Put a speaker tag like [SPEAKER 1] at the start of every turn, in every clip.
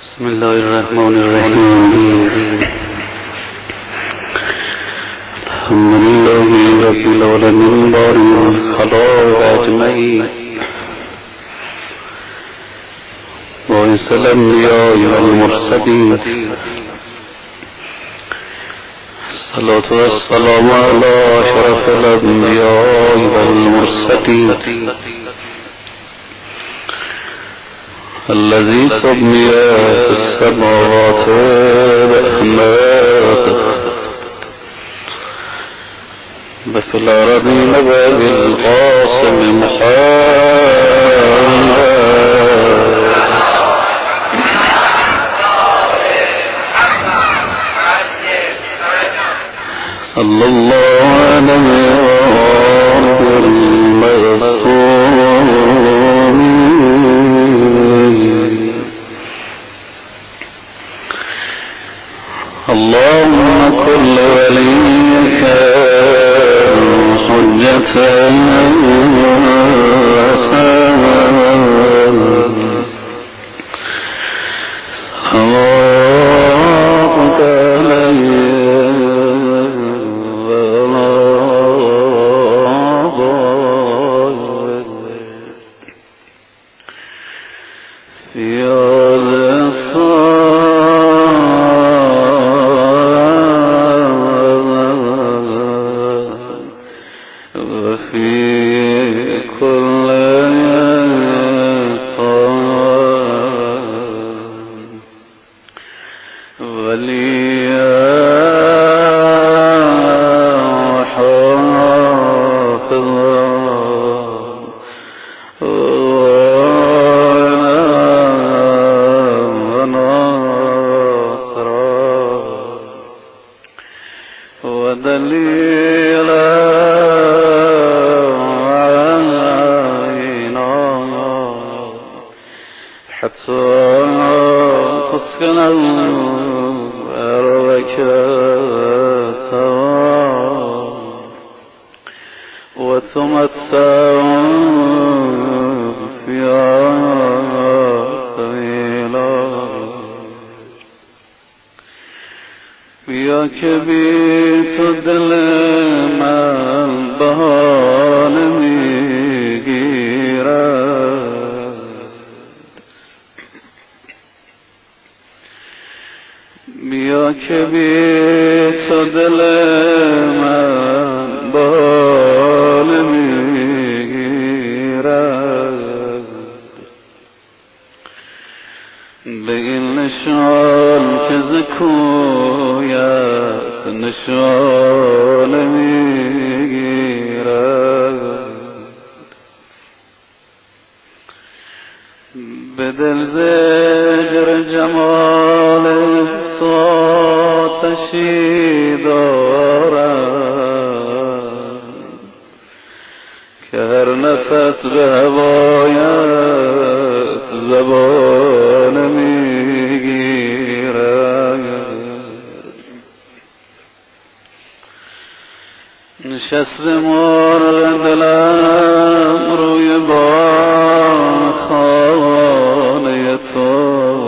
[SPEAKER 1] بسم الله الرحمن الرحیم. الحمد لله رب العالمین باری الخلائق اجمعین باعث الانبیاء والمرسلین الصلاة والسلام علی اشرف الانبیاء والمرسلین الذي سمي في السماوات بأحمد وفي الأرضين بالقاسم محمد صلى الله عليه اللهم كل وليك حجة نشست مرغ دلم روی بام خانه تو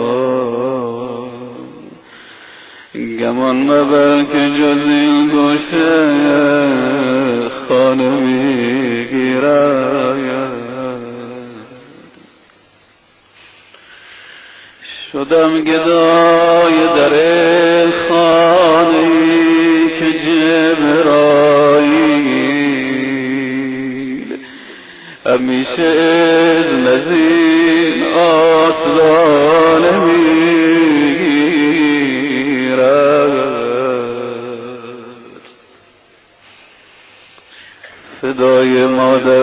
[SPEAKER 1] گمان مبر که جز این گوشه خانه میگیرد شدم گدای در خانه‌ای که جبرائیل همیشه اذن از این آسمان میگیرد فدای مادر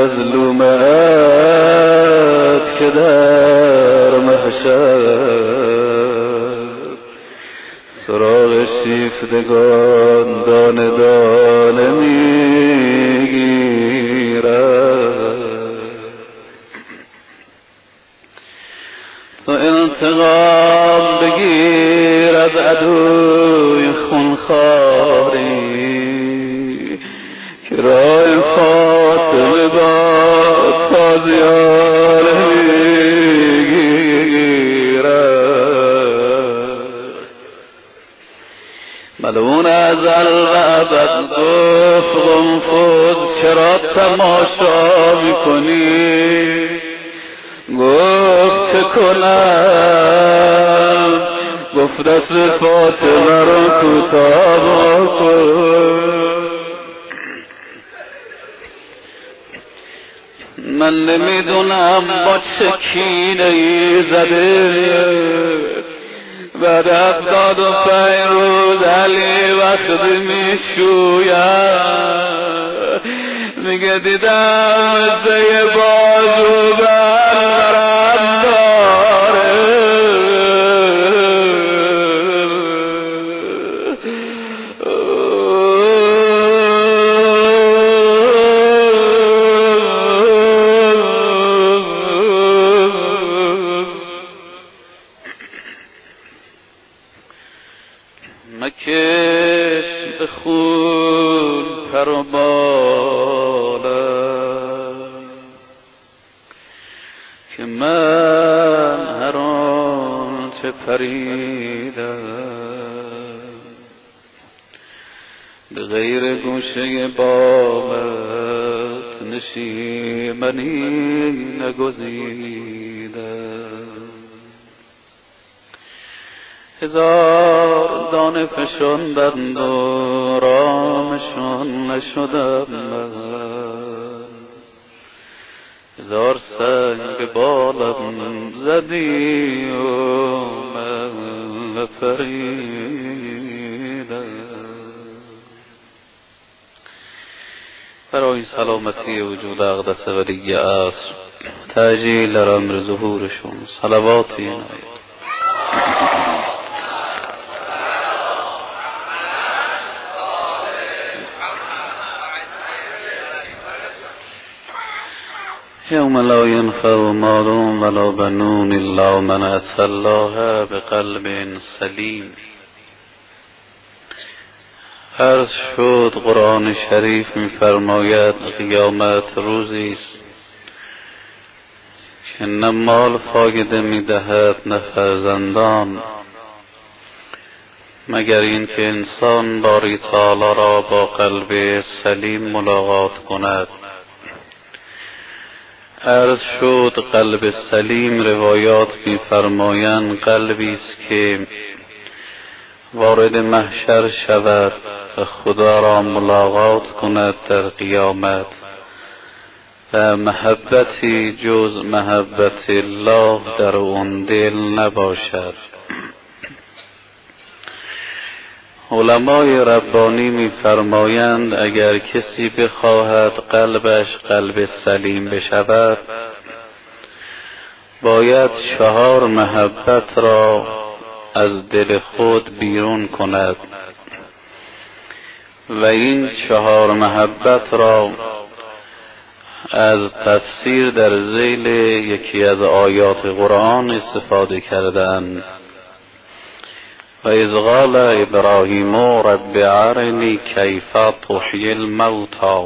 [SPEAKER 1] مظلومت که در محشر سراغ شیفتگان دانه دانه میگیرد تا انتقام بگیر از عدوی خونخواری که راه فاطمه با تازیانه میگیرد ملعون ازل و ابد گفت قنفذ چرا تماشا میکنی؟ گفت چه کنم؟ گفت دست فاطمه رو کوتاه کن. من نمیدونم با چه کینه‌ای زده بعد 75 روز علی وقتی میشوید میگه دیدم مثل بازو برم داره. مکش به خون پر و بالم که من هر آنچه پریدم به غیر گوشه بامت نشیمنی نگزیدم. هزار دانه فشاندند و رامشان نشدم من، هزار سنگ بالم زدی و من نفریدم. برای سلامتی وجود اقدس ولی عصر تعجیل در امر ظهورشون صلواتی نهید. يوم لا ينفع مال ولا بنون إلا من أتى الله بقلب سلیم. عرض شد قرآن شریف می‌فرماید قیامت روزی است که نه مال فایده می‌دهد نه فرزندان، مگر این که انسان باری تعالی را با قلب سلیم ملاقات کند. عرض شد قلب سلیم روایات می‌فرمایند قلبی است که وارد محشر شود و خدا را ملاقات کند در قیامت و محبتی جز محبت الله در اون دل نباشد. علمای ربانی می‌فرمایند اگر کسی بخواهد قلبش قلب سلیم بشود باید 4 محبت را از دل خود بیرون کند و این 4 محبت را از تفسیر در ذیل یکی از آیات قرآن استفاده کردند. و اذ قال ابراهیم رب ارنی کیف تحیی الموتی،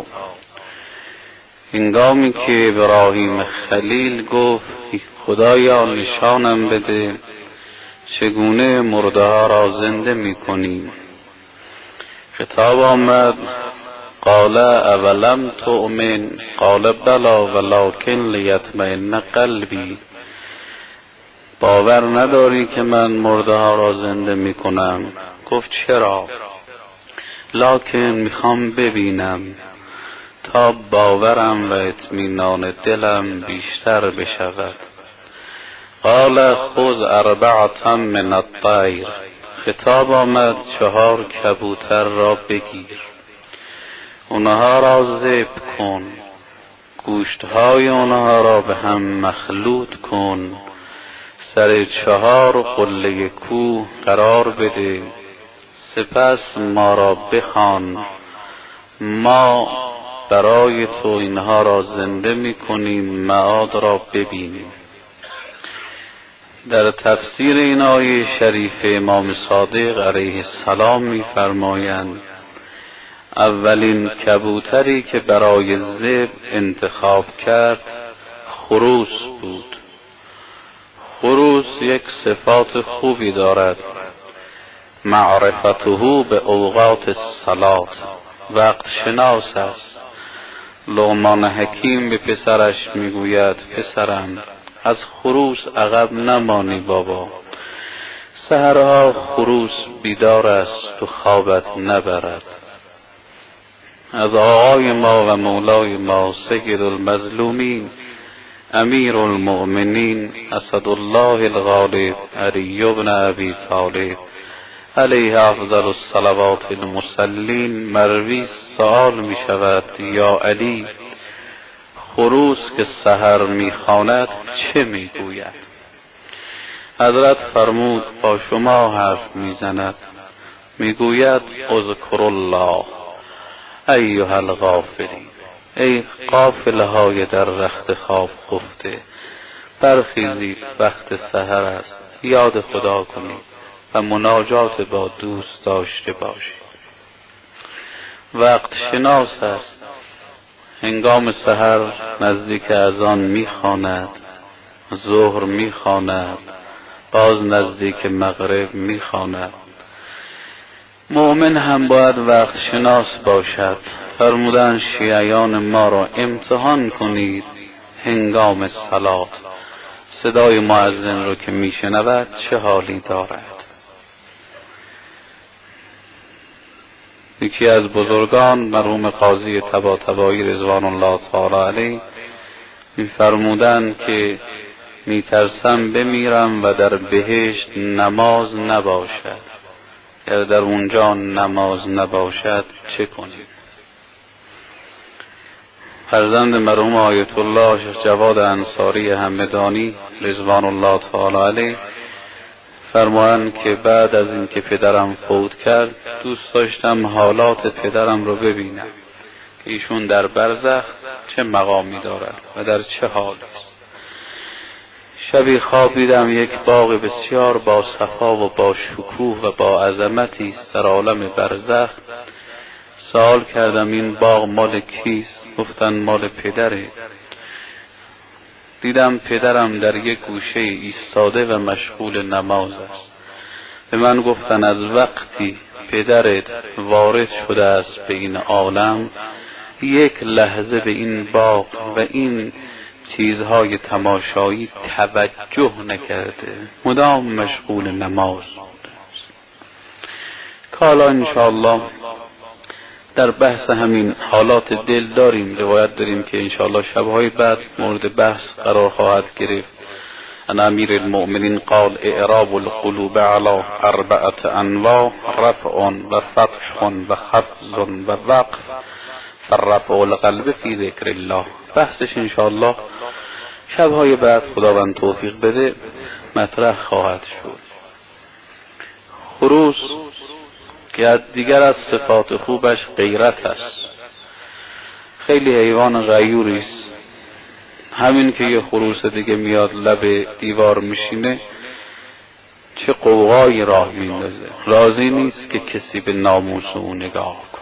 [SPEAKER 1] هنگامی که ابراهیم خلیل گفت خدایا نشانم بده چگونه مرده ها را زنده می‌کنی. خطاب آمد قال اولم تؤمن قال بلا ولکن لیطمئن قلبی، باور نداری که من مرده ها را زنده میکنم؟ گفت چرا؟ لکن میخوام ببینم تا باورم و اطمینان دلم بیشتر بشود. قال خذ 4 من الطیر، خطاب آمد 4 کبوتر را بگیر، اونها را ذبح کن، گوشتهای اونها را به هم مخلوط کن، سر 4 قله کوه قرار بده، سپس ما را بخوان، ما برای تو اینها را زنده میکنیم معاد را ببینیم. در تفسیر این آیه شریف امام صادق علیه السلام می‌فرمایند اولین کبوتری که برای ذبح انتخاب کرد خروس بود. خروس یک صفات خوبی دارد، معرفته به اوقات الصلاة، وقت شناس است. لقمان حکیم به پسرش میگوید پسرم از خروس عقب نمانی بابا، سحرها خروس بیدار است و خوابت نبرد. از آقای ما و مولای ما سید المظلومین امیر المؤمنین اسدالله الغالب علی بن ابی طالب علیه افضل الصلوات المسلین مروی سؤال می شود یا علی، خروس که سحر می خواند چه می گوید؟ حضرت فرمود با شما حرف می زند، می گوید اذکر الله ایها الغافلین، ای غافله های در رخت خواب خفته، برخیزید وقت سحر است، یاد خدا کنید و مناجات با دوست داشته باشید. وقت شناس است، هنگام سحر نزدیک اذان میخواند، ظهر میخواند، باز نزدیک مغرب میخواند. مؤمن هم باید وقت شناس باشد. فرمودن شیعیان ما را امتحان کنید هنگام صلات، صدای مؤذن را که میشنود چه حالی دارد. یکی از بزرگان مرحوم قاضی طباطبایی رضوان الله تعالی علیه می‌فرمودند که میترسم بمیرم و در بهشت نماز نباشد. اگر در اونجا نماز نباشد چه کنیم؟ فرزند مرحوم آیت الله شیخ جواد انصاری همدانی رضوان الله تعالی علیه فرمایند که بعد از اینکه پدرم فوت کرد دوست داشتم حالات پدرم رو ببینم که ایشون در برزخ چه مقامی دارد و در چه حالی است. شبی خواب دیدم یک باغ بسیار با صفا و با شکوه و با عظمتی است در عالم برزخ. سوال کردم این باغ مال کیست؟ گفتن مال پدره. دیدم پدرم در یک گوشه ایستاده و مشغول نماز است. به من گفتن از وقتی پدرت وارد شده است به این عالم یک لحظه به این باغ و این چیزهای تماشایی توجه نکرده، مدام مشغول نماز بوده است. حالا انشاءالله در بحث همین حالات دل داریم، روایت داریم که انشاءالله شبهای بعد مورد بحث قرار خواهد گرفت. ان امیر المؤمنین قال اعراب القلوب علی 4 انواع، رفع و فتح و خفض و وقف، فرفع القلب فی ذکر الله. بحثش انشاءالله شبهای بعد خداوند توفیق بده مطرح خواهد شد. خروس که دیگر از صفات خوبش غیرت است. خیلی حیوان غیوری است. همین که یه خروس دیگه میاد لب دیوار میشینه چه قوقایی راه میندازه، راضی نیست که کسی به ناموس او نگاه کنه.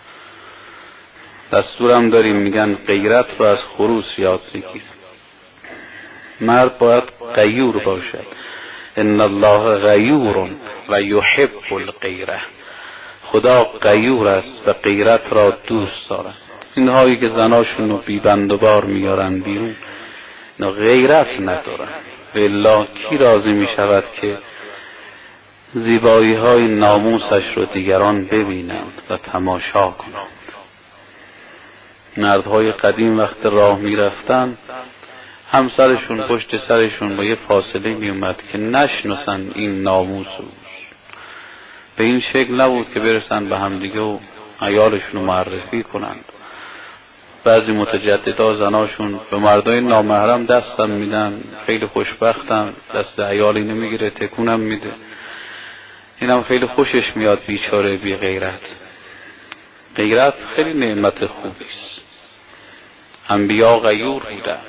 [SPEAKER 1] دستورم داریم میگن غیرت رو از خروس یاد بگیر. مرد باید غیور باشد. ان الله غیور و یحب الغیره. خدا غیور است و غیرت را دوست دارد. اینهایی که زناشون رو بیبند و بار میارن بیرون اینا غیرت ندارن. والله کی راضی میشود که زیبایی های ناموسش رو دیگران ببینند و تماشا کنند؟ مردهای قدیم وقت راه میرفتن همسرشون پشت سرشون با یه فاصله میومد که نشناسن این ناموس اوست. به این شکل نبود که برسن به همدیگه و عیالشون رو معرفی کنند. بعضی متجددا زناشون به مردای نامحرم دستم میدن، خیلی خوشبختم، دست عیالی نمیگیره، تکونم میده. اینم خیلی خوشش میاد بیچاره بی غیرت. غیرت خیلی نعمت خوبی است. انبیا غیور بودن.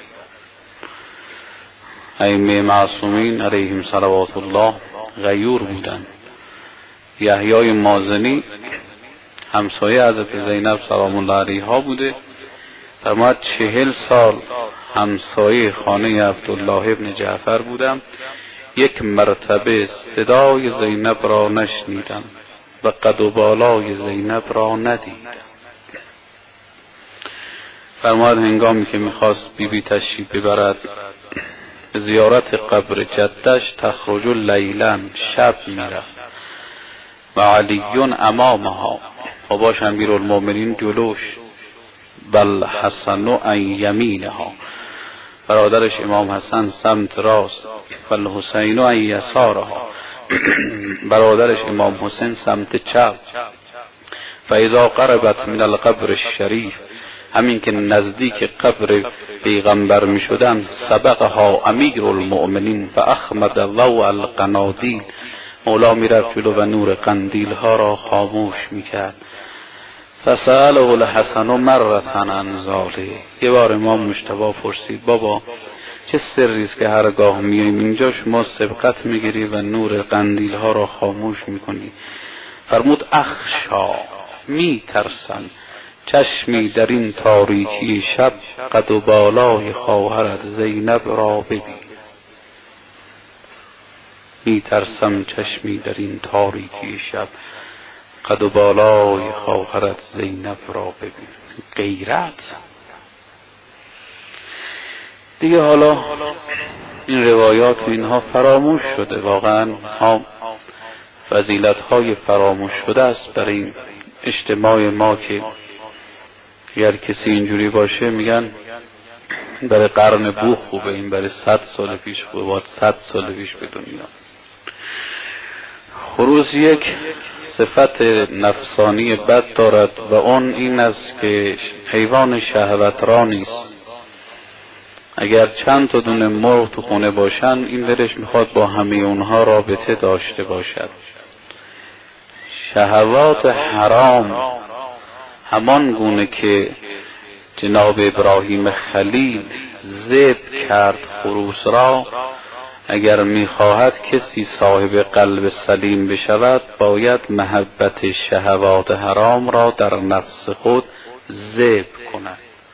[SPEAKER 1] ائمه معصومین علیهم صلوات الله غیور بودن. یحیای مازنی همسایه حضرت زینب سلام الله علیها بوده. فرمود 40 سال همسایه خانه عبدالله ابن جعفر بودم. یک مرتبه صدای زینب را نشنیدم و قد و بالای زینب را ندیدم. فرمود هنگامی که میخواست بیبی تشریف ببرد به زیارت قبر جدش، تخرج لیلا، شب میرفت و علی امامها، و باش امیرالمؤمنین جلوش، بل حسن عن یمینها، برادرش امام حسن سمت راست، بل حسین عن یسارها، برادرش امام حسین سمت چپ. فاذا قربت من القبر الشریف، همین که نزدیک قبر پیغمبر می شدن، سبقها امیر المؤمنین فاخمد ضوء القنادیل، مولا می رفت جلو و نور قندیل ها را خاموش می کرد. فسأله الحسن مرة عن ذلك، یه بار امام مجتبی پرسید بابا چه سری است که هرگاه میایم اینجا شما سبقت میگیری و نور قندیل ها را خاموش میکنی؟ فرمود اخشا، میترسم چشمی در این تاریکی شب قد و بالای خواهرت زینب را ببین. میترسم چشمی در این تاریکی شب قد و بالای خواهرت زینب را ببین. غیرت دیگه. حالا این روایات و اینها فراموش شده، واقعا ها فضیلت های فراموش شده است برای این اجتماع ما، که اگر کسی اینجوری باشه میگن برای قرن بو خوبه، این برای 100 سال پیش خوبه، باید 100 سال پیش به دنیا. خروس یک صفت نفسانی بد دارد و اون این است که حیوان شهوترانی است. اگر چند تا دونه مرغ تو خونه باشن، این دلش میخواد با همه اونها رابطه داشته باشد. شهوات حرام همان گونه که جناب ابراهیم خلیل ذبح کرد خروس را، اگر میخواهد کسی صاحب قلب سلیم بشود باید محبت شهوات حرام را در نفس خود ذبح کند.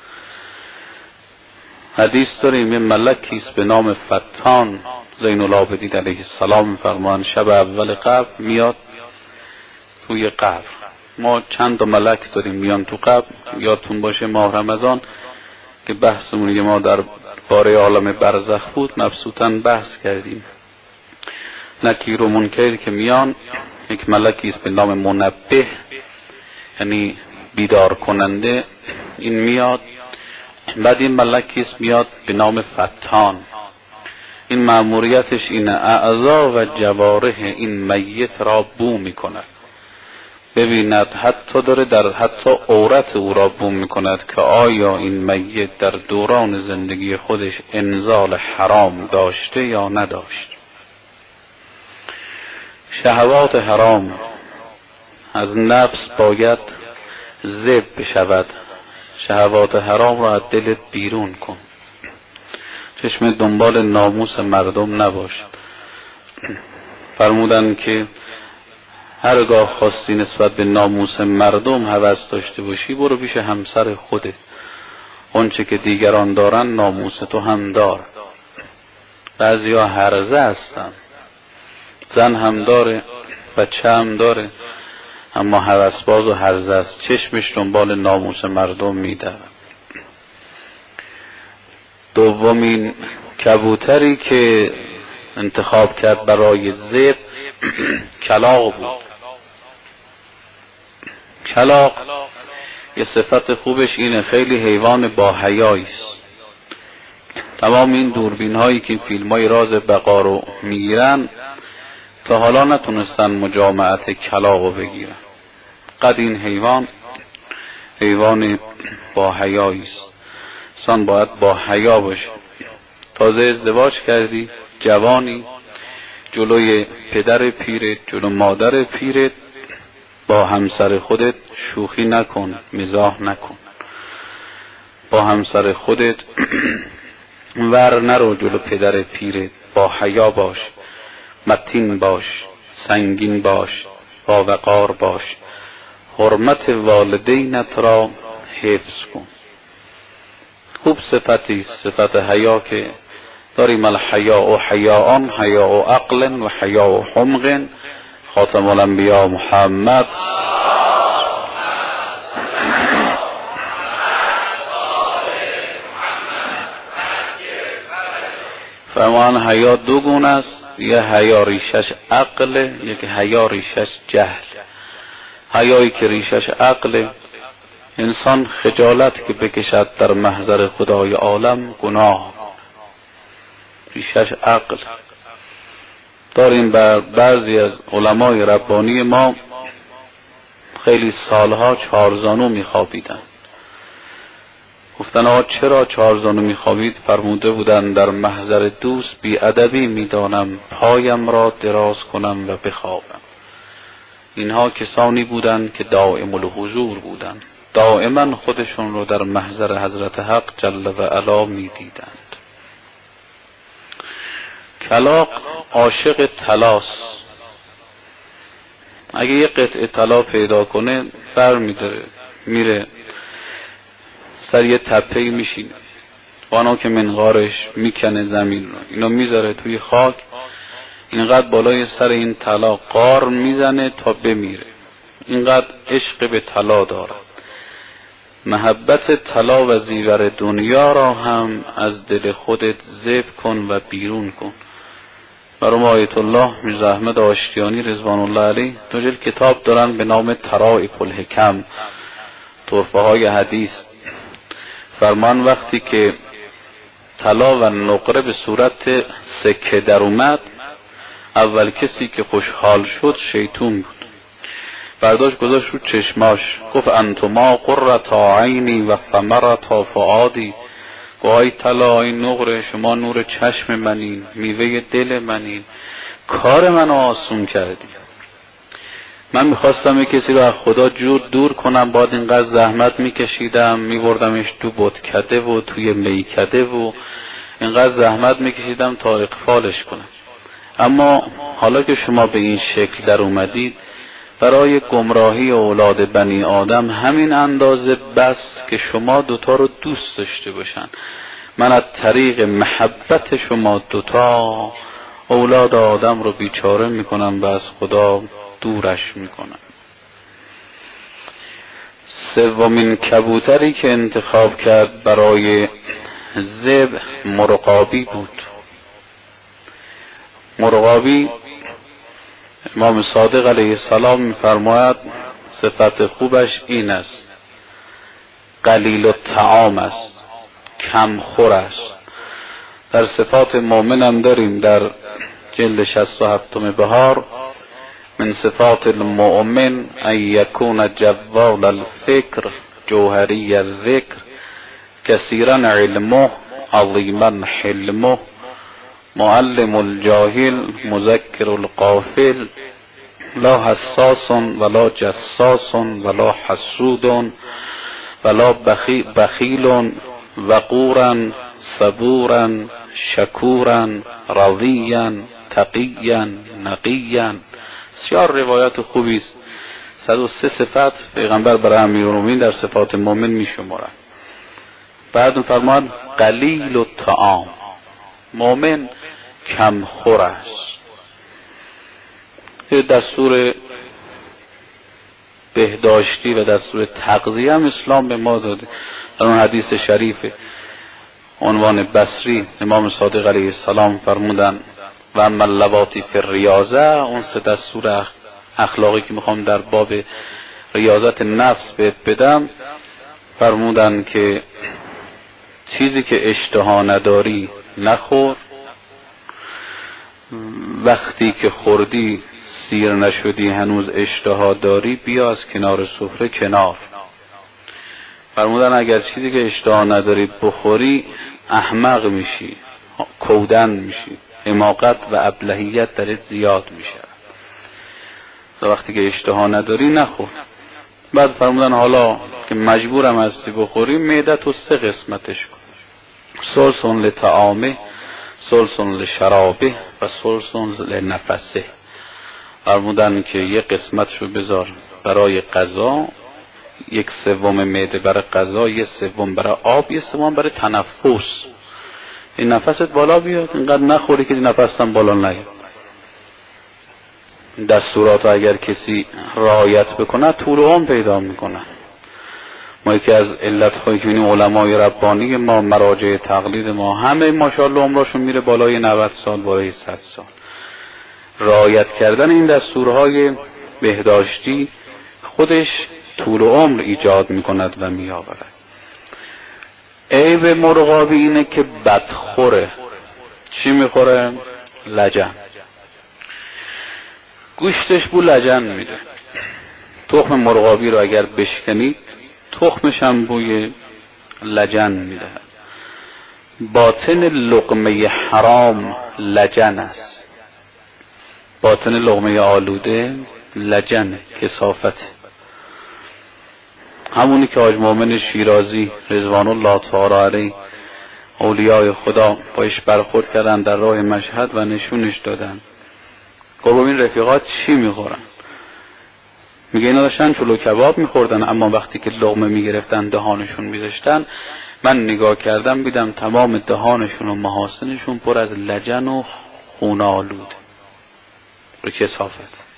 [SPEAKER 1] حدیث داریم یه ملکی است به نام فتان، زین العابدین علیه السلام فرمان شب اول قبر میاد توی قبر. ما چند تا ملک داریم میان تو قبر. یادتون باشه ماه رمضان که بحثمون ما در باره عالم برزخ بود، مبسوطاً بحث کردیم. نکیر و منکر که میان، یک ملکی است به نام منبه، یعنی بیدار کننده، این میاد. بعد این ملکی است میاد به نام فتان، این مأموریتش اینه اعضا و جوارح این میت را بو میکند، ببیند حتی داره در حتی عورت او را بو میکند که آیا این میت در دوران زندگی خودش انزال حرام داشته یا نداشت. شهوات حرام از نفس باید ذبح بشود. شهوات حرام را از دلت بیرون کن. چشم دنبال ناموس مردم نباشد. فرمودن که هرگاه خواستی نسبت به ناموس مردم هوس داشته باشی، برو پیش همسر خودت. اونچه که دیگران دارن ناموس تو هم دار. بعضیا هرزه هستن، زن هم داره، بچه هم داره، اما هوسباز و هرزه است، چشمش دنبال ناموس مردم میدود. دومین کبوتری که انتخاب کرد برای ذبح کلاغ بود. کلاغ یه صفت خوبش اینه، خیلی حیوان با حیایی است. تمام این دوربین هایی که فیلم های راز بقا رو میگیرن تا حالا نتونستن مجامعت کلاغ رو بگیرن. قد این حیوان با حیایی است. انسان باید با حیا باشه. تازه ازدواج کردی، جوانی، جلوی پدر پیرت، جلو مادر پیرت، با همسر خودت شوخی نکن، مزاح نکن. با همسر خودت ور نرو جلو پدر پیرت. با حیا باش، متین باش، سنگین باش، با وقار باش. حرمت والدینت را حفظ کن. خوب صفتی، صفت حیا که داریم الحیاء حیاء، حیاء عقل و حیاء حمق. خاتم الانبیاء محمد فرمان حیا دو گونه است، یه حیا ریشش عقل، یکی حیا ریشش جهل. حیایی که ریشش عقل، انسان خجالت که بکشد در محضر خدای عالم گناه، ریشش عقل. داریم بر بعضی از علمای ربانی ما خیلی سالها چهارزانو میخوابیدن. گفتن آقا چرا چهارزانو میخوابید؟ فرموده بودن در محضر دوست بی‌ادبی میدانم پایم را دراز کنم و بخوابم. اینها کسانی بودند که دائم الحضور بودند، دائما خودشون رو در محضر حضرت حق جل و علا میدیدند. کلاغ عاشق طلاست. اگه یه قطعه طلا پیدا کنه بر میداره، میره سر یه تپه‌ای میشینه، وانا که منقارش میکنه زمین رو، اینو میذاره توی خاک، اینقدر بالای سر این طلا قار میزنه تا بمیره. اینقدر عشق به طلا داره. محبت طلا و زیور دنیا را هم از دل خودت ذبح کن و بیرون کن. مرحوم آیت الله میرزا احمد آشتیانی رضوان الله علیه دو جلد کتاب دارن به نام طرائف الحکم، طرفه های حدیث. فرمان وقتی که طلا و نقره به صورت سکه در اومد، اول کسی که خوشحال شد شیطون بود. برداشت گذاشت رو چشماش، گفت انتما قرة عینی و ثمرة فؤادی. گوهای طلا، این نقره، شما نور چشم منین، میوه دل منین، کار منو آسون کردی. من میخواستم یک کسی رو از خدا دور کنم، بعد اینقدر زحمت میکشیدم، میبردمش تو بتکده و توی میکده و اینقدر زحمت میکشیدم تا اقفالش کنم. اما حالا که شما به این شکل در اومدید، برای گمراهی اولاد بنی آدم همین اندازه بس که شما دوتا رو دوست داشته باشن. من از طریق محبت شما دوتا اولاد آدم رو بیچاره میکنم و از خدا دورش میکنم. سومین کبوتری که انتخاب کرد برای ذبح مرغابی بود. مرغابی امام صادق علیه السلام میفرماید صفت خوبش این است، قلیل الطعام است، کم خور است. در صفات مؤمن هم داریم در جلد 67 بهار، من صفات المؤمن ان یکون جوال الفکر جوهری الذکر کثیرا علمه عظیما حلمه معلم الجاهل مذکر الغافل لا حساس ولا جساس ولا حسود ولا بخیل وقورا صبورا شکورا رضیا تقیا نقیا. بسیار روایت خوبی است. 103 صفت پیغمبر برای امیرالمومنین در صفات مؤمن میشمارند. بعد فرمان قلیل الطعام، مؤمن کم خور است. یه دستور بهداشتی و دستور تغذیه هم اسلام به ما داده. در اون حدیث شریف عنوان بصری امام صادق علیه السلام فرمودن و اما اللواتی فی الریاضه، اون سه دستور اخلاقی که میخوام در باب ریاضت نفس بهت بدم، فرمودن که چیزی که اشتها نداری نخور، وقتی که خوردی سیر نشدی هنوز اشتها داری بیا از کنار سفره کنار. فرمودن اگر چیزی که اشتها نداری بخوری احمق میشی، کودن میشی، حماقت و ابلهیت درت زیاد میشه. وقتی که اشتها نداری نخور. بعد فرمودن حالا که مجبورم هستی بخوری معده‌تو 3 قسمتش کن، سلسون لطعامه، سلسون لشرابه و سلسون لنفسه. فرمودن که یه قسمتشو بذار برای غذا، 1/3 معده برای غذا، 1/3 برای آب، 1/3 برای تنفس. این نفست بالا بیاد، اینقدر نخوری که نفست هم بالا نیاد. دستورات اگر کسی رعایت بکنه طول عمر پیدا میکنه. ما یکی از علت‌های که علمای ربانی ما، مراجع تقلید ما، همه ماشاءالله عمرشون میره بالای 90 سال، بالای 100 سال. رعایت کردن این دستورهای بهداشتی خودش طول عمر ایجاد میکند و میآورد. عیب مرغابی اینه که بدخوره. چی میخوره؟ لجن. گوشتش بو لجن میده. تخم مرغابی رو اگر بشکنید تخمش هم بوی لجن میده. باطن لقمه حرام لجن است. باطن لقمه آلوده لجن، کثافت. همونی که حاج مومن شیرازی رضوان الله تعالی علیه، اولیای خدا باش برخورد کردن در راه مشهد و نشونش دادن. گفت این رفیقات چی میخورن؟ میگه اینا داشتن چلو کباب میخوردن، اما وقتی که لقمه میگرفتن دهانشون میذاشتن، من نگاه کردم بیدم تمام دهانشون و محاسنشون پر از لجن و خون آلود و کثافت.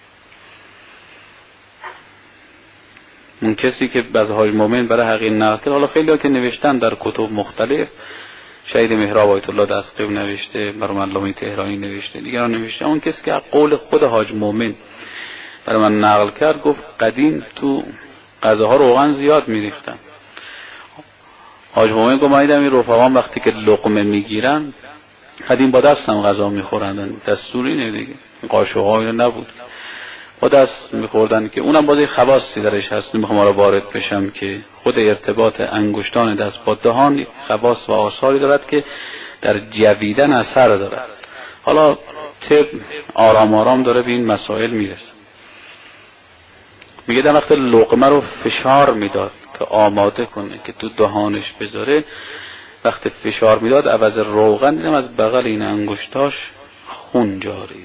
[SPEAKER 1] اون کسی که از حاج مومن برای حقیقت نقل کرد، حالا خیلی ها که نوشتن در کتب مختلف، شهید مهراب آیت الله دستقیب نوشته، مرحوم علامه تهرانی نوشته، دیگران نوشته. اون کسی که قول خود حاج مومن برای من نقل کرد، گفت قدیم تو غذاها روغن زیاد میریختن. حاج مومن گفت من دیدم این رفقام وقتی که لقمه میگیرن قدیم با دستم غذا میخوردن، دستوری نه دیگه، قاشق‌ها اینا نبود، با دست میخوردن، که اونم باز خواصی درش هست. نمیخوام را وارد بشم که خود ارتباط انگشتان دست با دهان خواص و آثاری دارد که در جویدن اثر دارد. حالا طب آرام آرام داره به این مسائل میرسه. میگه در وقت لقمه رو فشار میداد که آماده کنه که تو دهانش بذاره، وقت فشار میداد عوض روغن دیدم از بغل این انگشتاش خون جاریه.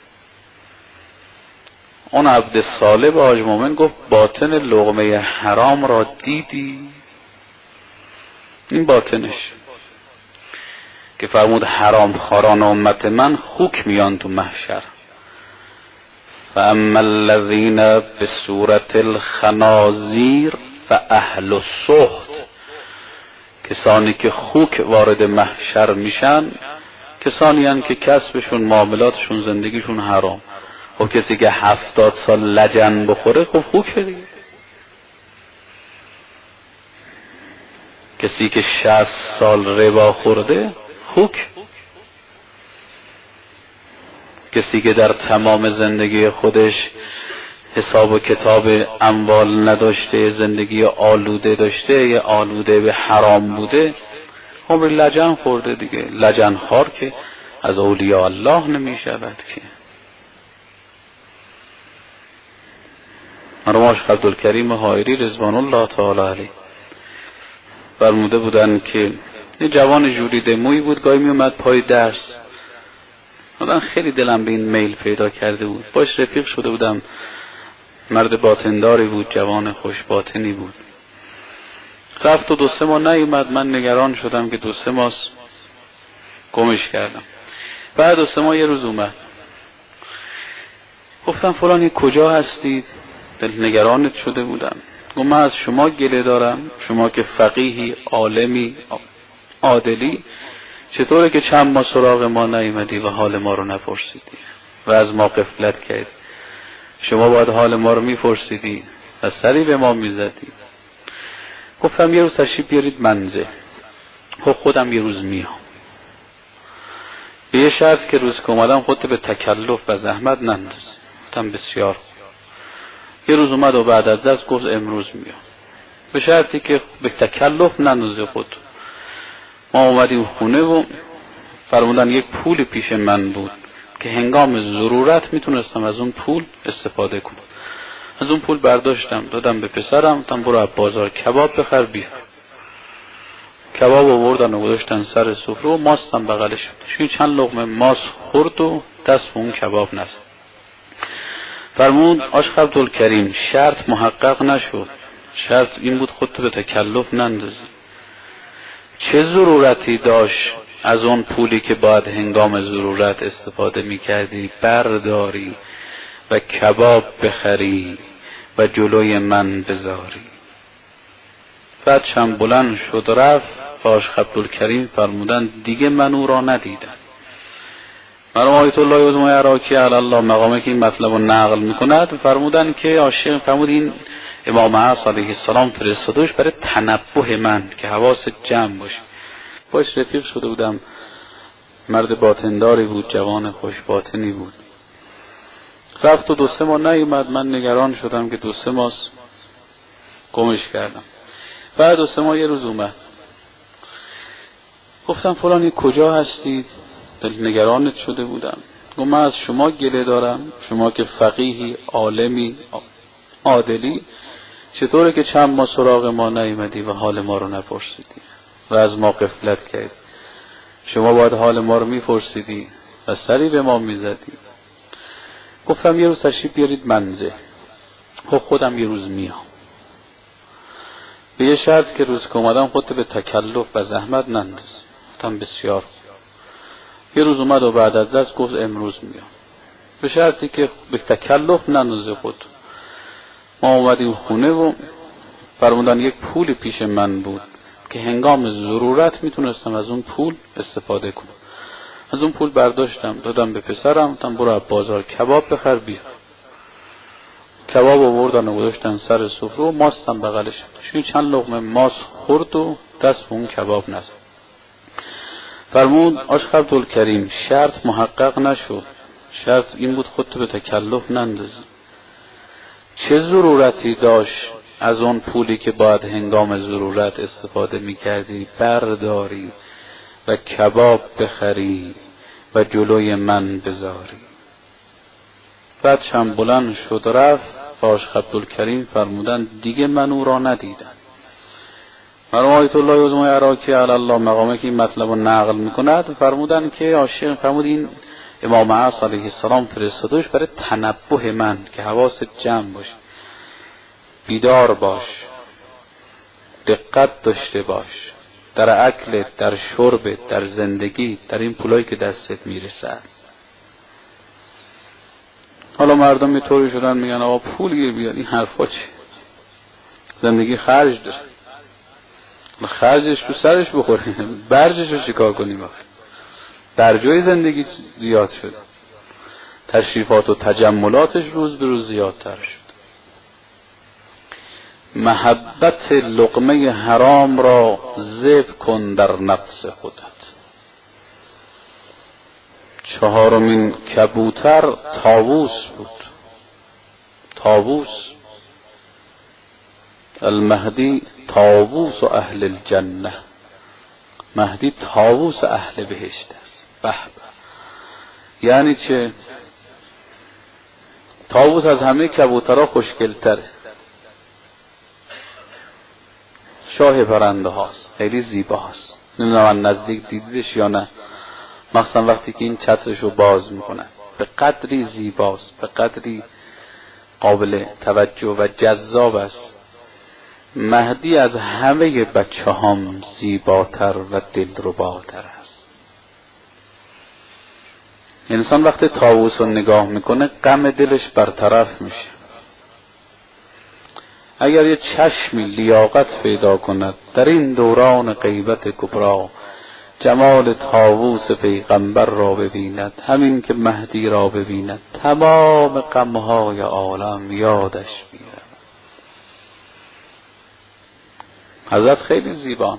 [SPEAKER 1] اون عبد صالح به حاج مومن گفت باطن لقمه حرام را دیدی؟ این باطنش که فرمود حرام خاران امت من خوک میان تو محشر. فاما الذین بصورت الخنازیر فاهل السخط، کسانی که خوک وارد محشر میشن کسانی هستند که کسبشون، معاملاتشون، زندگیشون حرام. خب کسی که 70 سال لجن بخوره خب خوکه دیگه. کسی که 60 سال ربا خورده خوک. کسی که در تمام زندگی خودش حساب و کتاب اموال نداشته، زندگی آلوده داشته، یا آلوده به حرام بوده، خب لجن خورده دیگه. لجن خور که از اولیاء الله نمی شود که. مرحوم شیخ عبدالکریم حائری رضوان الله تعالی علیه فرموده بودن که یه جوان جولیده مویی بود، گاهی می اومد پای درس. من خیلی دلم به این میل پیدا کرده بود، باش رفیق شده بودم. مرد باطنداری بود، جوان خوش باطنی بود. رفت و 2-3 ماه نیومد. من نگران شدم که 2-3 ماه گمش کردم. بعد 2-3 ماه یه روز اومد. گفتم فلانی کجا هستید؟ نگرانت شده بودم. گفت من از شما گله دارم، شما که فقیهی، عالمی، عادلی، چطوره که چند ماه سراغ ما نیامدی و حال ما رو نپرسیدی و از ما غفلت کردی؟ شما باید حال ما رو میپرسیدی و سری به ما میزدی. گفتم یه روز تشریف بیارید منزل. خب خودم یه روز میام، به یه شرط که روز که اومدم خودت به تکلف و زحمت نندازی. گفتم بسیار. یه روز اومد و بعد از دست گفت امروز میام، به شرطی که به تکلف نندازی خود. ما اومدیم خونه و فرمودن یک پول پیش من بود که هنگام ضرورت میتونستم از اون پول استفاده کنم. از اون پول برداشتم دادم به پسرم، گفتم برو از بازار کباب بخر بیار. کباب آوردن و گذاشتن سر سفره و ماستم بغلش شد. چند لقمه ماست خورد و دست به اون کباب نزد. فرمود آشق عبدالکریم شرط محقق نشد. شرط این بود خودتو به تکلف نندازی. چه ضرورتی داشت از اون پولی که باید هنگام ضرورت استفاده میکردی برداری و کباب بخری و جلوی من بذاری. بعد هم بلند شد رفت. فاش عبدالکریم فرمودن دیگه من او را ندیدم. مرحوم آیت الله عظمی عراقی علی الله مقامه که این مطلب رو نقل میکند فرمودن که عاشق فرمود این امام عصر علیه السلام فرستادوش برای تنبه من که حواس جمع باشه. باش رفیق شده بودم، مرد باطنداری بود، جوان خوش باطنی بود. رفت و 2-3 ماه نیومد. من نگران شدم که 2-3 ماه گمش کردم. بعد 2-3 ماه یه روز اومد. گفتم فلانی کجا هستید؟ نگرانت شده بودم. گفت من از شما گله دارم، شما که فقیهی، عالمی، عادلی، چطوره که چند ماه سراغ ما نیومدی و حال ما رو نپرسیدی و از ما غفلت کردی؟ شما باید حال ما رو میپرسیدی و سری به ما میزدی. گفتم یه روز تشریف بیارید منزل. خودم یه روز میام، به یه شرط که روز که اومدم خودت به تکلف و زحمت ننداز. گفتم بسیار. یه روز اومد و بعد از دست گفت امروز میام، به شرطی که به تکلف نندازه خود. ما اومدیم خونه و فرمودن یک پول پیش من بود که هنگام ضرورت میتونستم از اون پول استفاده کنم. از اون پول برداشتم دادم به پسرم، گفتم برو از بازار کباب بخر بیار. کباب آوردن و گذاشتن سر سفره و ماستم بغلش. شوی چند لقمه ماست خورد و دست به اون کباب نزد. فرمود عاشق عبدالکریم شرط محقق نشد. شرط این بود خودتو به تکلف نندازی. چه ضرورتی داشت از اون پولی که باید هنگام ضرورت استفاده میکردی برداری و کباب بخری و جلوی من بذاری؟ بعد هم بلند شد رفت. فاش عبدالکریم فرمودن دیگه من او را ندیدم. مرحوم آیت الله عظمی عراقی علی الله مقامه که این مطلب رو نقل میکند فرمودن که عاشق فرمود این امام عصر علیه السلام فرستادوش برای تنبه من که حواس جمع باشه، بیدار باش، دقت داشته باش در اکل، در شرب، در زندگی، در این پولایی که دستت میرسد. حالا مردم طوری شدن میگن آقا پول گیر بیاد. این حرفا چی؟ زندگی خرج داره، خرجش تو سرش بخوره، برجش رو چیکار کنیم؟ برجای زندگی زیاد شد، تشریفات و تجملاتش روز به روز زیادتر شد. محبت لقمه حرام را ذبح کن در نفس خودت. 4مین کبوتر طاووس بود. طاووس المهدی طاووس اهل الجنه. مهدی طاووس اهل بهشت است. به یعنی چه؟ طاووس از همه کبوترها خوشگل‌تره، شاه پرنده هاست، خیلی زیباست. نمیدونم نزدیک دیدیدش یا نه، مثلا وقتی که این چترشو باز میکنن به قدری زیباست، به قدری قابل توجه و جذاب است. مهدی از همه بچه هم زیباتر و دلرباتر است. انسان وقتی طاووس رو نگاه میکنه غم دلش برطرف میشه. اگر یه چشمی لیاقت پیدا کند در این دوران غیبت کبرا جمال طاووس پیغمبر را ببیند، همین که مهدی را ببیند، تمام غمهای عالم یادش میاد. حضرت خیلی زیبا،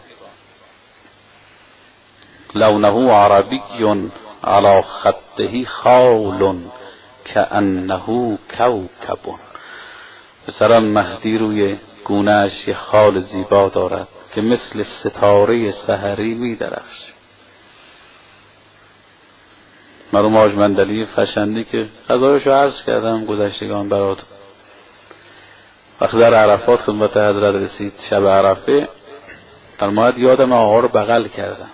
[SPEAKER 1] لونه عربی علی خده خال کأنه کوکب. پسرم مهدی روی گونه‌اش یه خال زیبا دارد که مثل ستاره سحری می درخش. مرحوم حاج مندلی فشندی که قضایشو عرض کردم گذشتگان برات، وقتی در عرفات خدمت حضرت رسید شب عرفه، فرمود یادم آقا رو بغل کردم.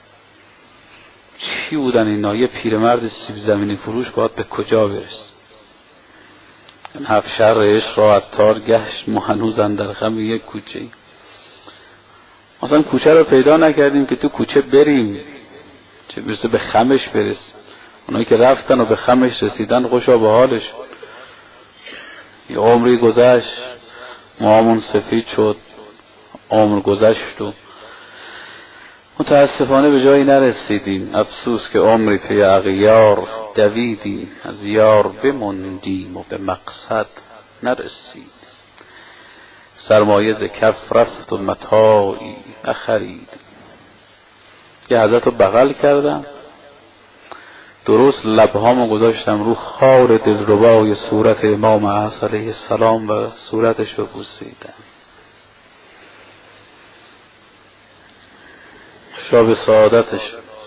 [SPEAKER 1] چی بودن اینا؟ یه پیرمرد سیب زمینی فروش باید به کجا برس؟ این 7 شهر عشق را عطار گشت، ما هنوز اندر خم یک کوچه ای. مثلا کوچه رو پیدا نکردیم که تو کوچه بریم. چه برسه به خمش برسه. اونایی که رفتن و به خمش رسیدن خوشا به حالش. یه عمری گذشت، موامون سفید شد، عمر گذشت و متاسفانه به جایی نرسیدیم. افسوس که عمری پی اغیار دویدیم، از یار بماندیم و به مقصد نرسید. سرمایه ز کف رفت و متاعی نخرید. یه حضرت رو بغل کردم، درست لبهامو گذاشتم رو خار دلربای صورت امام عصر علیه السلام و صورتش رو بوسیدم. شاب سعادتش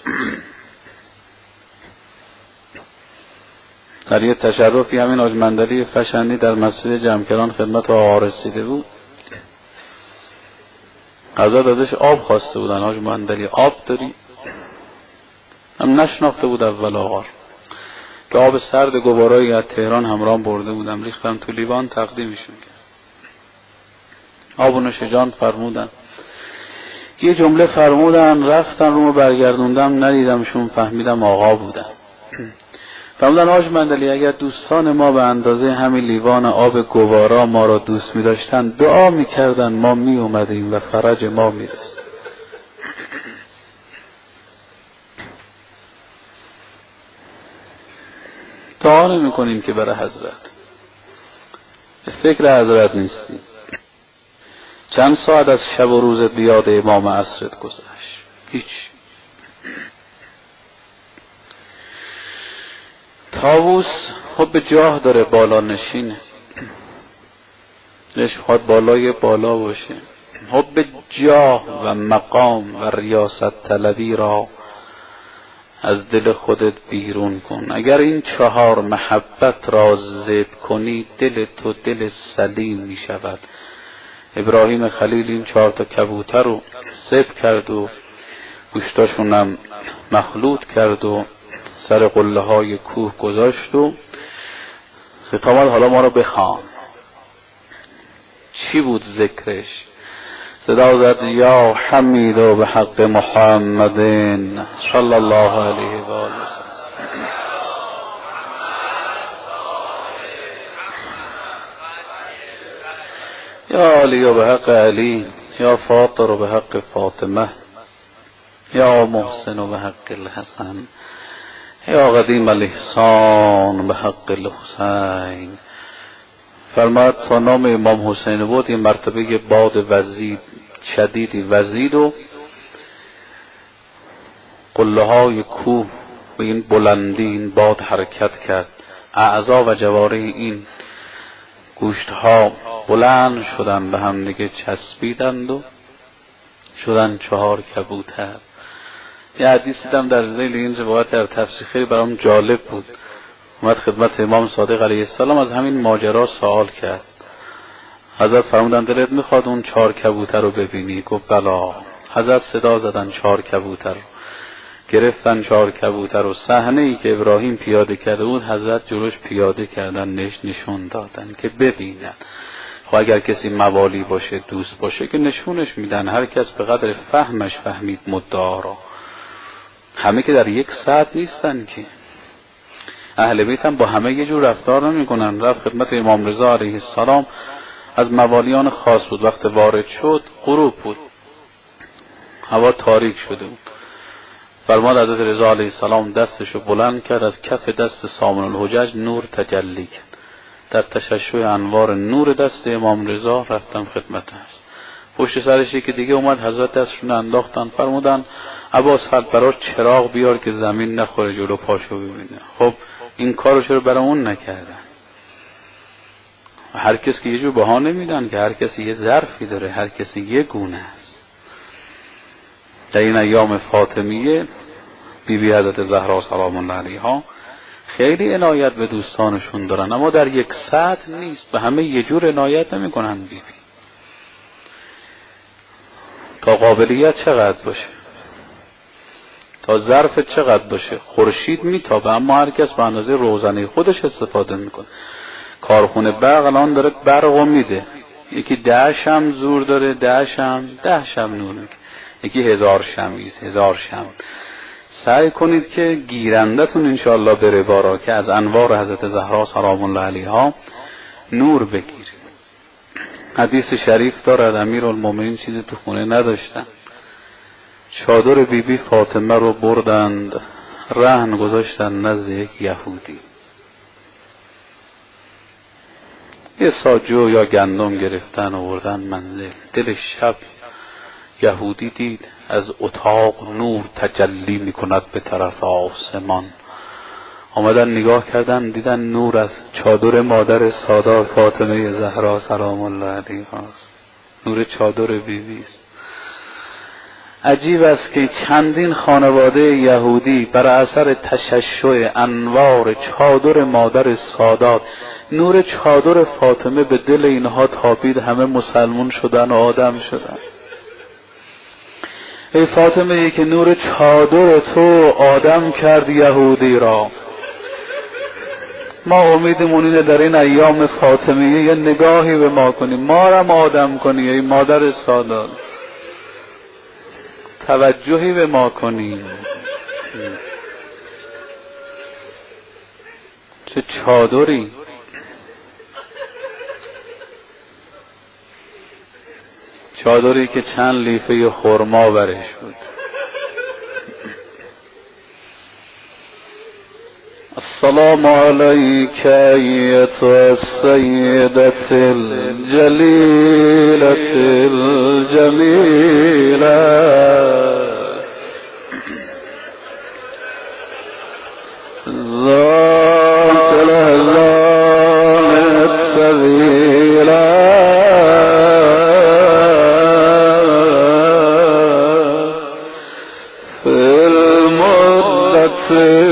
[SPEAKER 1] در یه تشرفی همین حاج مندلی فشنی در مسجد جمکران خدمت آقا رسیده بود. حضرت ازش آب خواسته بودن. حاج مندلی آب داری؟ هم نشناخته بود اول آقا که آب سرد گوارایی از تهران همراه برده بودم، ریختم تو لیوان تقدیمشون کرد. آب و نوش جان فرمودن. یه جمله فرمودن، رفتن رومو برگردوندم ندیدمشون، فهمیدم آقا بودن. فرمودن حاج مندلی اگر دوستان ما به اندازه همین لیوان آب گوارا ما را دوست می داشتن دعا می کردن ما می اومدیم و فرج ما می رسید. دعا نمی کنیم که برای حضرت، به فکر حضرت نیستیم. چند ساعت از شب و روزت بیاد امام عصرت گذشت؟ هیچ. طاووس خب به جاه داره، بالا نشینه، دلش خواهد بالای بالا باشه. حب جاه و مقام و ریاست طلبی را از دل خودت بیرون کن. اگر این 4 محبت را ذبح کنی دل تو دل سلیم می شود. ابراهیم خلیل این 4 تا کبوتر رو ذبح کرد و گوشتاشونم مخلوط کرد و سر قله های کوه گذاشت و خطابت حالا ما رو بخوان. چی بود ذکرش؟ صدا زد یا حمید و به حق محمد صلی الله علیه و آله وسلم. یا علی و به حق علی، یا فاطر و به حق فاطمه، یا محسن و به حق الحسن، یا قدیم الاحسان به حق الحسین. فرماد تا نام امام حسین بود این مرتبه باد وزید شدیدی وزید و قله های کوه به این بلندی این باد حرکت کرد. اعضا و جواره این گوشت ها بلند شدن، به هم دیگه چسبیدند و شدن 4 کبوتر. یه حدیث دیدم در ذیل این روایت در تفسیر خیلی برام جالب بود. اومد خدمت امام صادق علیه السلام از همین ماجرا سوال کرد. حضرت فرمودن دلت میخواد اون 4 کبوتر رو ببینی؟ گفت بلا. حضرت صدا زدن 4 کبوتر گرفتن، 4 کبوتر و صحنه ای که ابراهیم پیاده کرده بود حضرت جلوش پیاده کردن، نشون دادن که ببینن. خب اگر کسی موالی باشه دوست باشه که نشونش میدن، هر کس به قدر فهمش فهمید مدعا را. همه که در یک ساعت نیستن که اهل بیت هم با همه یه جور رفتار نمی کنن. رفت خدمت امام رضا علیه السلام، از موالیان خاص بود. وقت وارد شد غروب بود، هوا تاریک شده بود. فرماد حضرت رضا علیه السلام دستشو بلند کرد، از کف دست سامن الحجج نور تجلی کرد. در تشعشع انوار نور دست امام رضا رفتم خدمتش. پشت سرش که دیگه اومد حضرت دستشون انداختن، فرمودن عباس حل برای چراغ بیار که زمین نخوره جلو پاشو ببینه. خب این کارو چرا برای اون نکردن؟ هر کس که یه جور بهانه میدن که هر کسی یه ظرفی داره، هر کسی یه گونه است. در این ایام فاطمیه بیبی حضرت زهرا سلام الله علیها خیلی عنایت به دوستانشون دارن، اما در یک ساعت نیست، به همه یه جور عنایت نمی کنن. بیبی تا قابلیت چقدر باشه، تا ظرف چقدر باشه. خورشید میتابه اما هر کس به اندازه روزنه خودش استفاده میکنه. کارخونه برق الان داره برقو میده، یکی 10 شمع زور داره، 10 شمع نور میده، یکی 1000 شمع 1000 شمع. سعی کنید که گیرندتون انشاءالله بره بارا که از انوار حضرت زهرا سلام الله علیها نور بگیرید. حدیث شریف دارد امیرالمومنین چیزی تو خونه نداشتن، چادر بیبی فاطمه رو بردند رهن گذاشتن نزد یک یهودی. یه ساجو یا گندم گرفتن آوردن منزل. دل شب یهودی دید از اتاق نور تجلی میکند به طرف آسمان. آمدن نگاه کردن دیدن نور از چادر مادر سادات فاطمه زهرا سلام الله علیها است. نور چادر بیبی است. عجیب است که چندین خانواده یهودی بر اثر تشعشع انوار چادر مادر سادات، نور چادر فاطمه به دل اینها تابید، همه مسلمون شدن و آدم شدن. ای فاطمه ای که نور چادر تو آدم کرد یهودی را، ما امیدمون اینه در این ایام فاطمیه یه نگاهی به ما کنی، ما را آدم کنی ای مادر سادات، توجهی به ما کنی. چه چادری، چادری که چند لیفه خرما برش بود. السلام علیک ایتها السیدة الجلیلة الجمیلة ذات الهلال الثقيلة في المدة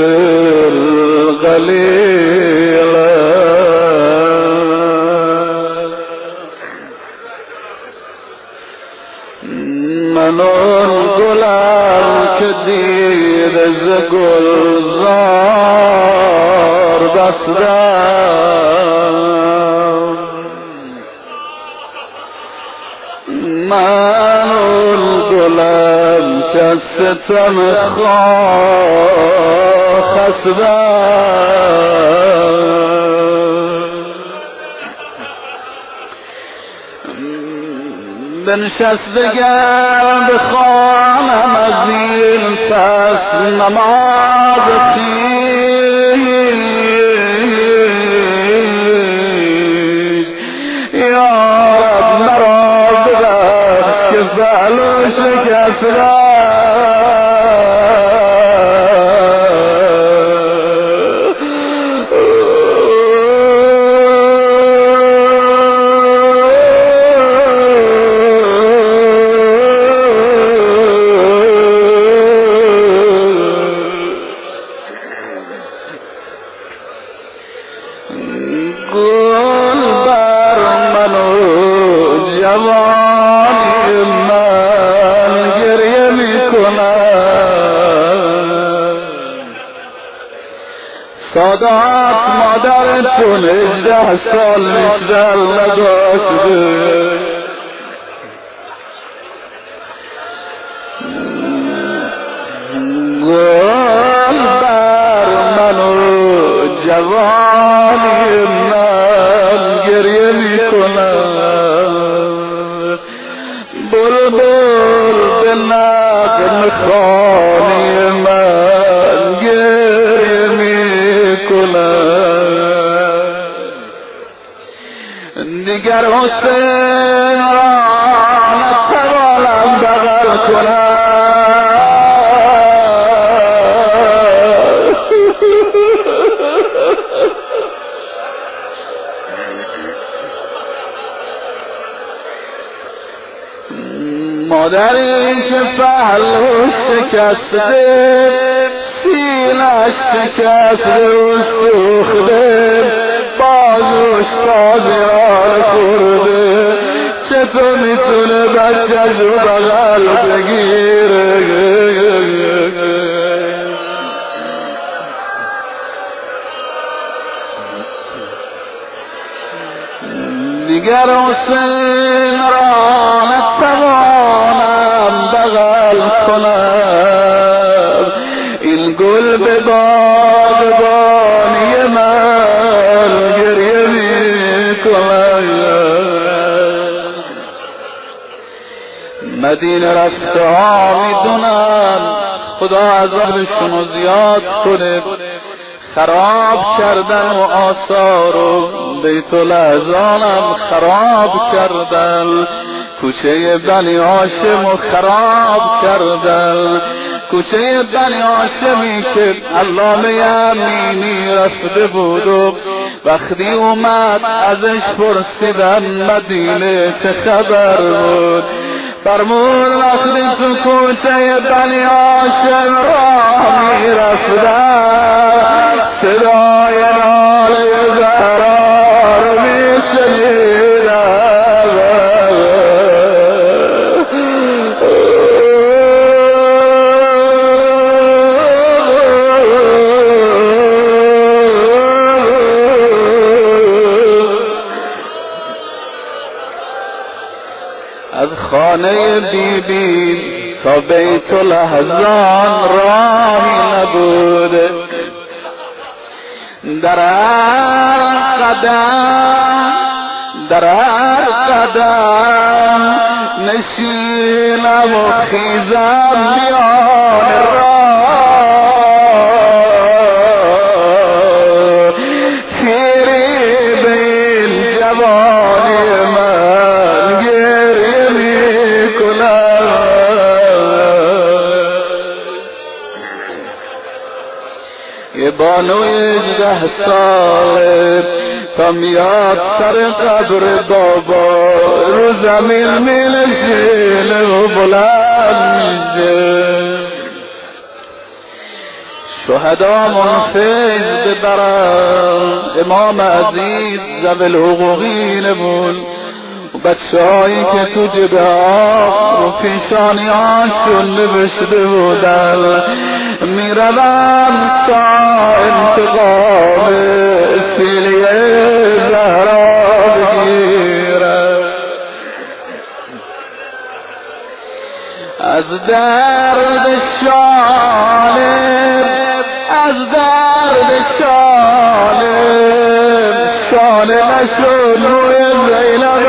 [SPEAKER 1] القليلة من الغلام که دید از گلزار بستم، من الغلام که ستم خسبم، بنشستگم بخوانم از این پس نماز خویش، یا رب مرا ببخش که فعل و شکستم. سادات مادرتون 18 سال بیشتر نداشته، گل بر من و جوانی من گریه میکنم، بلبل به نغمه خوانی من گریه میکنم. دیگر حسین را نتوانم بغل کنم، مادری که پهلو شکسته، سینه‌اش شکسته و سوخته، بازوش تازیان خورده، چطور میتونه بچه‌شو بغل بگیره؟ دیگر حسین را نتوانم بغل کنم،
[SPEAKER 2] گل به باغبانی من گریه می‌کند. مدینه رفته ها میدونن خدا عذابشونو زیاد کنه، خراب کردن و آثار و بیت العزانم خراب کردن، کوچه بنی هاشم خراب کردن، کوچه بنی هاشمی که علامه امینی رفته بود و وقتی اومد ازش پرسیدن مدینه چه خبر بود، فرمود وقتی تو کوچه بنی هاشم راه میرفتن صدای ناله زهرا رو میشنیدن. از خانه بی بی تا بیت الاحزان راهی نبود، در هر قدم نشینم و خیزم میان راه، پیری به این جوانی من گریه میکنم. یه بانوی 18 ساله تا میاد سر قبر بابا رو زمین میلشینه و بلند میشه. شهدامون فیض ببرن، امام عزیز ذوی الحقوقین بود، بچه هایی که تو جبه ها رو پیشانی هاشون نوشته بودن میروم تا انتقام سیلیه زهرا بگیرم. از درد شانه، از درد شانه نشد روی زینب،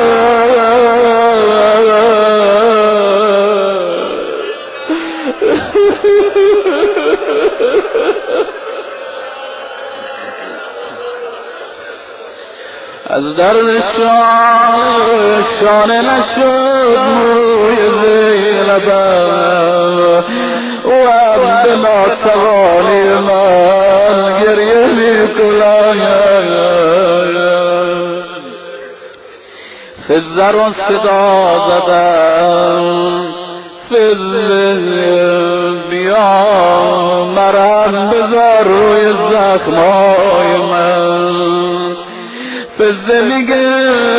[SPEAKER 2] از درد شانه نشد موی زینب و هم به ناتوانی من گریه می‌کند. فزر و صدا زدم فزر بیا مرهم بذار روی زخمای من. فزه میگه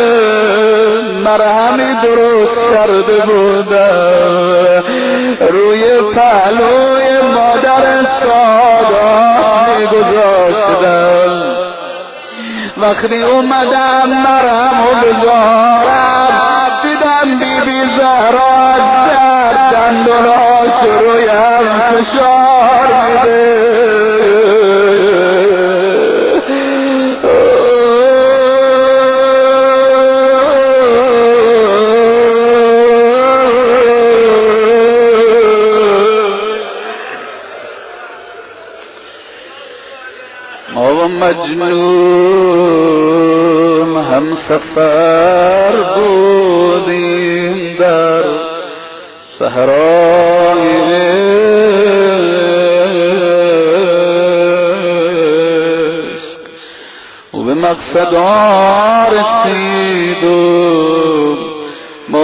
[SPEAKER 2] مرهمی درست کرده بودم روی پهلوی مادر سادات میگذاشتم، وقتی اومدم مرهمو بذارم دیدم بی بی زهرا از درد دندوناش روی هم فشار میده. مجنون هم سفر بودیم در صحرای عشق و به مقصد رسیدم ما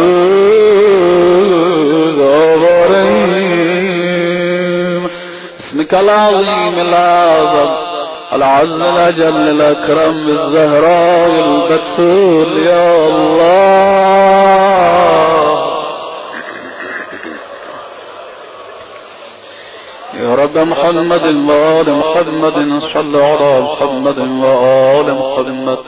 [SPEAKER 2] هنوز آواریم. اسمك العظيم الأعظم العز الأجل الأكرم بالزهراء البتول يا الله. يا رب محمد وآل محمد صل على محمد وآل محمد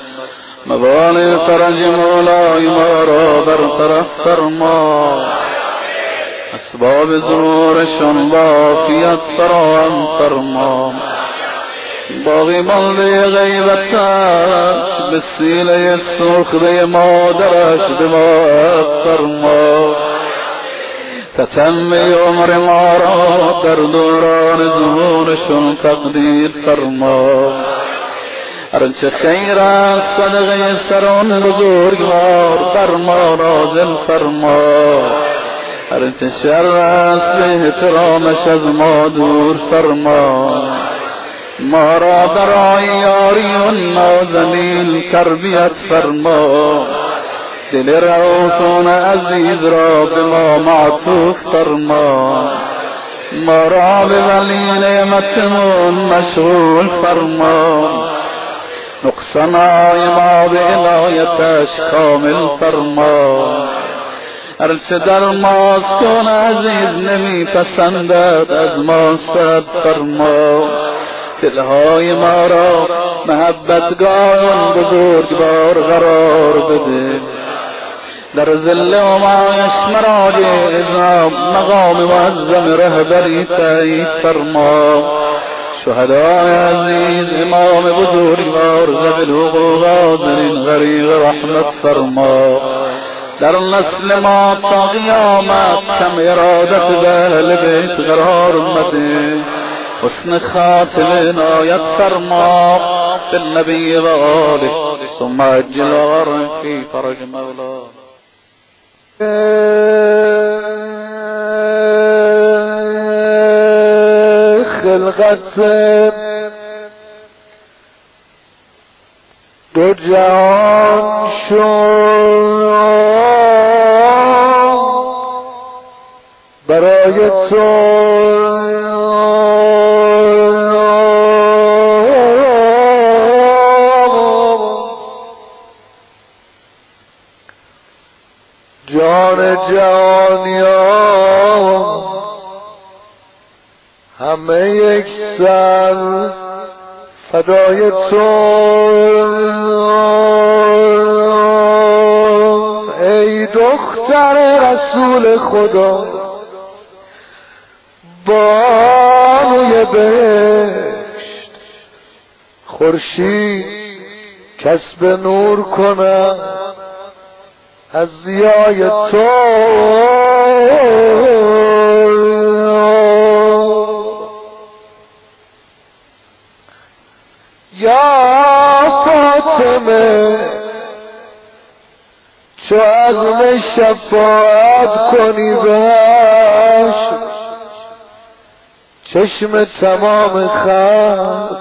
[SPEAKER 2] مبالي فرج مولاي ما را برطرف فرما. اسباب ظهورشان وافیت فراهم فرما، باقی مانده غیبتش به سینه سرخده مادرش دماغ فرما، تتم عمر ما را در دوران ظهورشون تقدیر فرما، هرچه خیر است صدقه سران بزرگوار بر ما نازل فرما، هرچه شر است به احترامش از ما دور فرما، ما را برای یاری و نازنین تربیت فرما، دل رؤوفون عزیز را به ما معطوف فرما، ما را به ولی نعمتمون مشغول فرما، نقصانای ما به عنایتش کامل فرما، هرچه در ماست کن عزیز نمی پسندد از ما صد فرما، دلهای ما را محبتگاه بزرگوار قرار بده، در ظل همایش مراجع اعظام مقام معظم رهبری تایید فرما، شهدای عزیز امام بزرگوار ذوی الحقوق حاضرین غریق رحمت فرما، در نسل ما تا قیامت کم ارادت به اهل بیت قرار مده، حسن خاتمه عنایت فرما بالنبی و آله ثم عجل غرم فی فرج مولا.
[SPEAKER 3] خلقت دو جهان شد برای تو، جان جهانیان همه یک سر فدای تو، ای دختر رسول خدا بانوی بهشت، خورشید کسب نور کنه از ضیای تو، یا فاطمه چو عزم شفاعت کنی بهش، چشم تمام خلق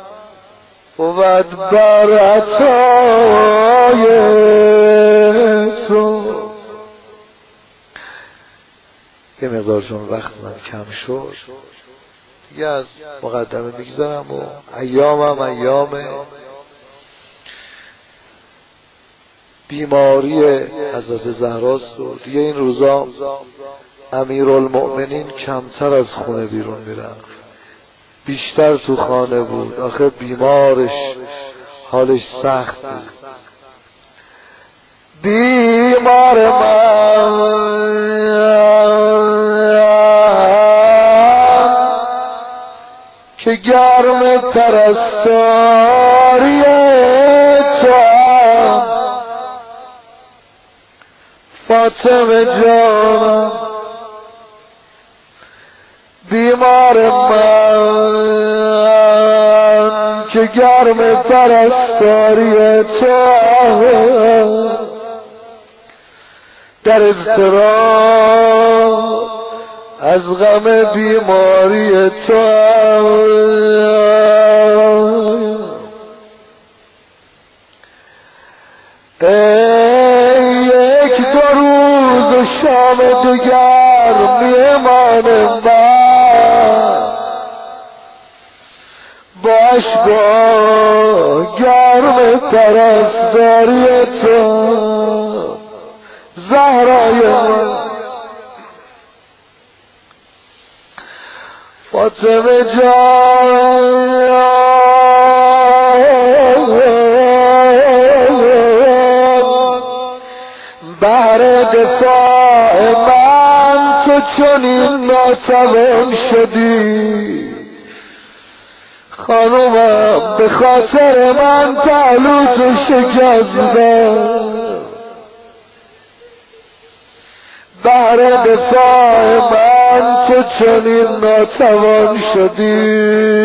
[SPEAKER 3] بود بر عطای تو. یه مقدار چون وقت من کم شد دیگه از مقدمه میگذارم و ایامم ایام بیماری حضرت زهراست و دیگه این روزا امیرالمؤمنین کمتر از خونه بیرون میرن، بیشتر تو خانه بود، آخه بیمارش حالش سخت بود. بیمار من که گرم پرستاری تو، فاطمه جانم بیمار من که گرم پرستاری تو، در اضطراب از غم بیماری تو، یک دو روز و شام دیگر میهمان من با اشک‌ها گرم پرستاری تو، زهرای من فاطمه جان، بهر دفاع من تو چنین ناتوان شدی خانومم به خاطر من پهلو تو شکستم بهر دفاع من تو چنین ناتوان شدی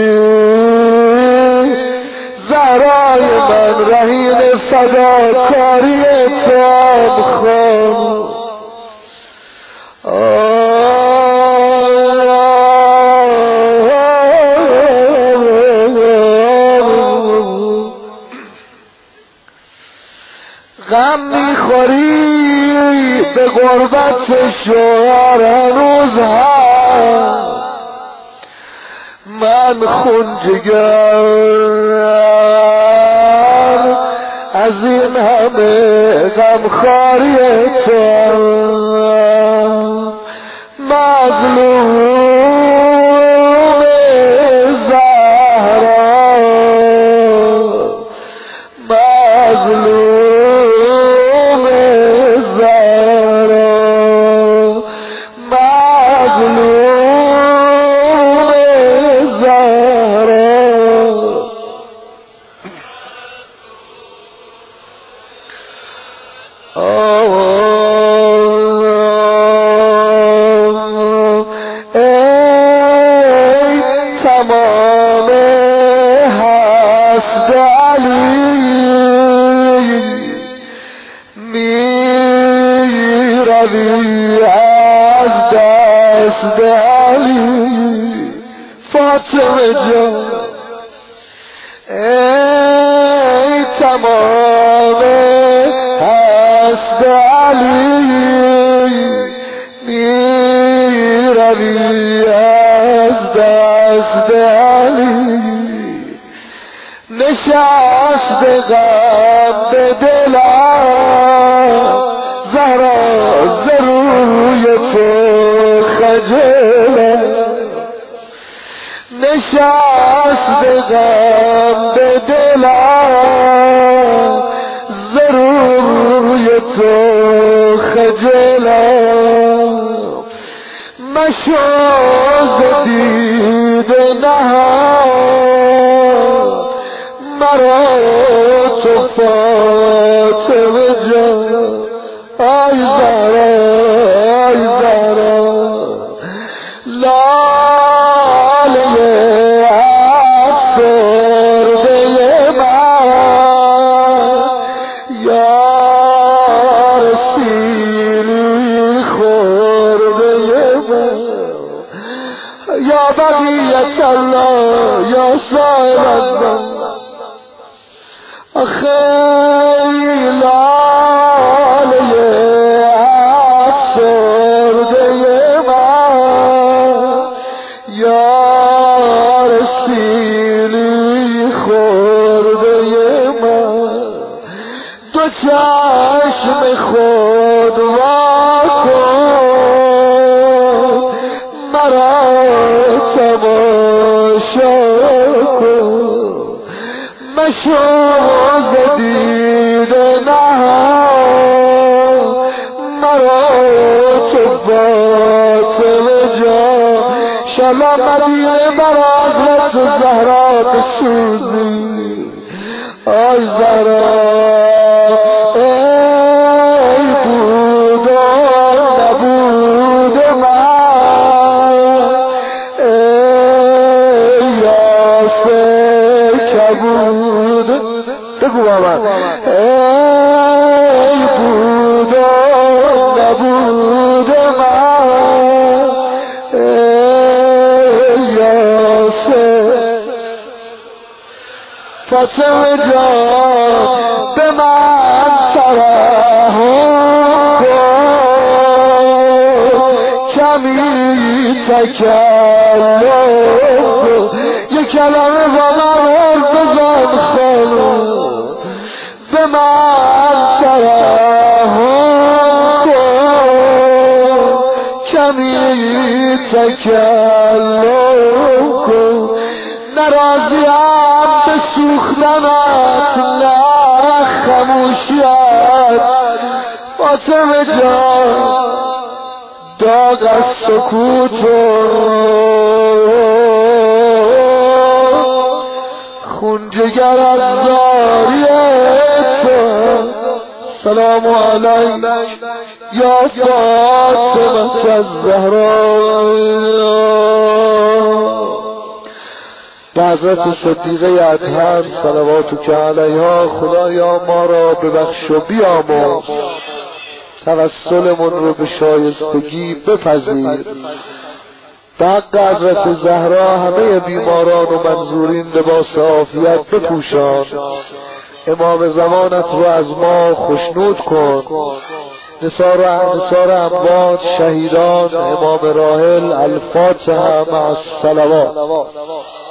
[SPEAKER 3] زهرای من رهین فداکاری توام خان غم میخوری به غربت شوهر هنوز هم من خون جگر از این همه غمخواری تو مظلوم زهرا مظلوم زهرا مظلوم زهرا ای تمام هست علی میروی از دست علی فاطمه جان ای تمام هست علی میروی از دست علی نشست غم به دلم زهرا ز روی تو خجلم نشست غم به دلم ز روی تو خجلم مشو ز دیده نهان مرا تو فاطمه جان ای زهرا ای زهرا لاله افسرده من یا رسیلی خورده من یا بقیت الله یا صاحب الزمان آخی لاله افسرده من یا رسیلی خورده من دو چشم خود واکن مرا تماشا کن مشو ز دیده نهان مرا تو فاطمه جان شلا مدینه بر حضرت زهرا بسوزی آی زهرا ای بود و نبود من ای یاسر کبود بگو با من ای بود و نبود من ای یاسر فاطمه جان به من ترحم کن کمی تکلم یک کلمه با من بزن خانم به من ترحم کن کمی تکلم کن نراضیم به سوختنت نه خموشیت فاطمه جان داغ از سکوت خون جگر از زاریت سلام علیک یا فاطمه الزهرا. به حضرت صدیقه اطهر صلواتک علیها خدایا ما را ببخش و بیامرز، توسلمون رو به شایستگی بپذیر. به حق حضرت زهرا همه بیماران و منظورین لباس عافیت بپوشان. امام زمانت رو از ما خشنود کن. نثار اموات شهیدان امام راحل الفاتحه مع الصلوات.